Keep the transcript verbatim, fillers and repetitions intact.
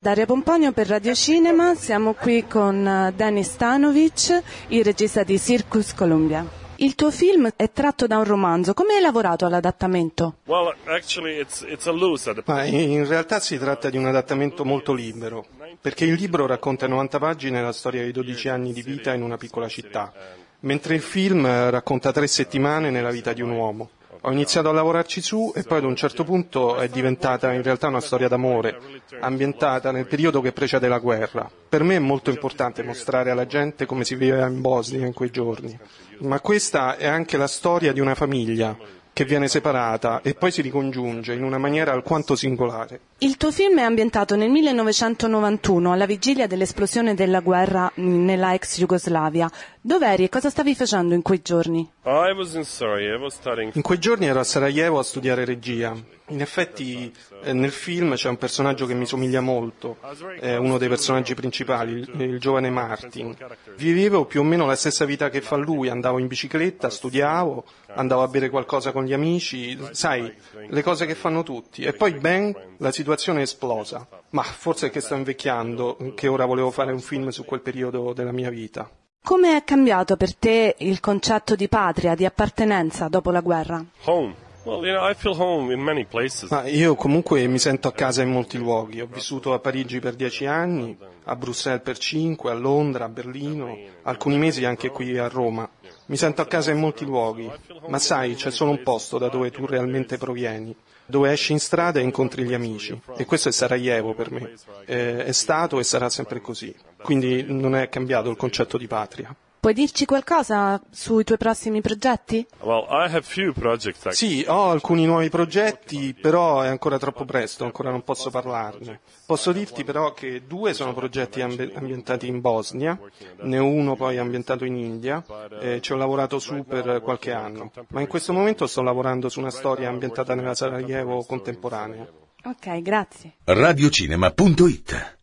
Daria Pomponio per Radio Cinema, siamo qui con Denis Stanovic, il regista di Circus Columbia. Il tuo film è tratto da un romanzo, come hai lavorato all'adattamento? Well, actually it's, it's a loose Ma in realtà si tratta di un adattamento molto libero, perché il libro racconta in novanta pagine la storia di dodici anni di vita in una piccola città, mentre il film racconta tre settimane nella vita di un uomo. Ho iniziato a lavorarci su e poi ad un certo punto è diventata in realtà una storia d'amore, ambientata nel periodo che precede la guerra. Per me è molto importante mostrare alla gente come si viveva in Bosnia in quei giorni. Ma questa è anche la storia di una famiglia che viene separata e poi si ricongiunge in una maniera alquanto singolare. Il tuo film è ambientato nel millenovecentonovantuno, alla vigilia dell'esplosione della guerra nella ex Jugoslavia. Dov'eri e cosa stavi facendo in quei giorni? I was in Sarajevo studying. In quei giorni ero a Sarajevo a studiare regia. In effetti eh, nel film c'è un personaggio che mi somiglia molto, è uno dei personaggi principali, il, il giovane Martin. Vivevo più o meno la stessa vita che fa lui, andavo in bicicletta, studiavo, andavo a bere qualcosa con gli amici, sai, le cose che fanno tutti. E poi bang, la situazione è esplosa. Ma forse è che sto invecchiando, che ora volevo fare un film su quel periodo della mia vita. Come è cambiato per te il concetto di patria, di appartenenza dopo la guerra? Home. Well, you know, I feel home in many places. Ma io comunque mi sento a casa in molti luoghi. Ho vissuto a Parigi per dieci anni, a Bruxelles per cinque, a Londra, a Berlino, alcuni mesi anche qui a Roma. Mi sento a casa in molti luoghi, ma sai, c'è solo un posto da dove tu realmente provieni, dove esci in strada e incontri gli amici. E questo è Sarajevo per me. Eh, è stato e sarà sempre così. Quindi non è cambiato il concetto di patria. Puoi dirci qualcosa sui tuoi prossimi progetti? Well, I have few projects. Sì, ho alcuni nuovi progetti, però è ancora troppo presto, ancora non posso parlarne. Posso dirti però che due sono progetti ambi- ambientati in Bosnia, ne ho uno poi ambientato in India, e ci ho lavorato su per qualche anno. Ma in questo momento sto lavorando su una storia ambientata nella Sarajevo contemporanea. Ok, grazie. radiocinema punto it